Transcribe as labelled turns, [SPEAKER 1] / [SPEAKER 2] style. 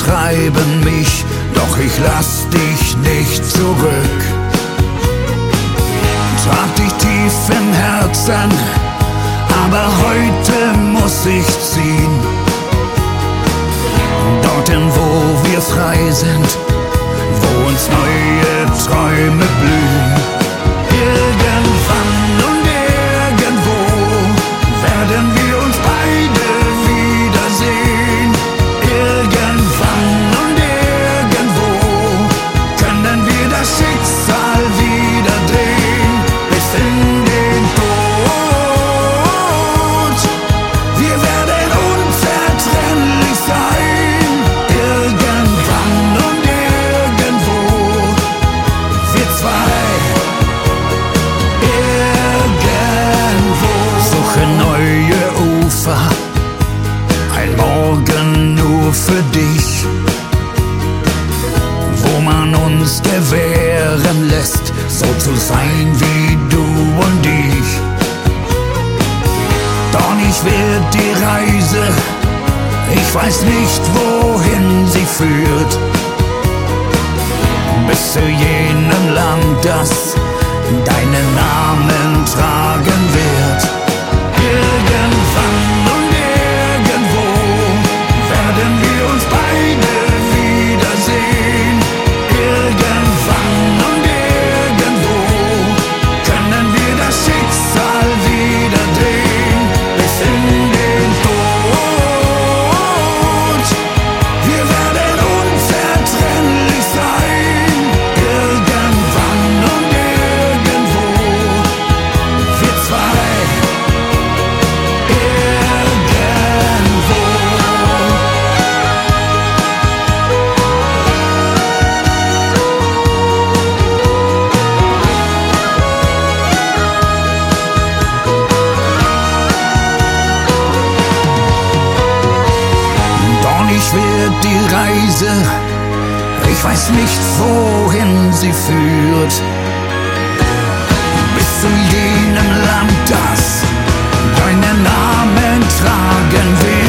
[SPEAKER 1] treiben mich, doch ich lass dich nicht zurück. Trag dich tief im Herzen, aber heute muss ich ziehen. Dorthin, wo wir frei sind, wo uns neue Träume blühen. Irgendwann und irgendwo werden wir uns beide wiedersehen. Irgendwann und irgendwo können wir das Schicksal wieder drehen. Bis in den Tod, wir werden unzertrennlich sein. Irgendwann und irgendwo, wir zwei. Suche neue Ufer, ein Morgen nur für dich, wo man uns gewähren lässt, so zu sein wie du und ich. Doch ich will die Reise, ich weiß nicht, wohin sie führt, bis zu jenem Land, das deinen Namen tragen wird. Irgendwann und irgendwo werden wir uns beide wiedersehen. Irgendwann und irgendwo können wir das Schicksal wieder drehen. Bis in den Tod, wir werden unzertrennlich sein. Irgendwann und irgendwo, wir zwei. Ich will die Reise, ich weiß nicht, wohin sie führt, bis zu jenem Land, das deinen Namen tragen wird.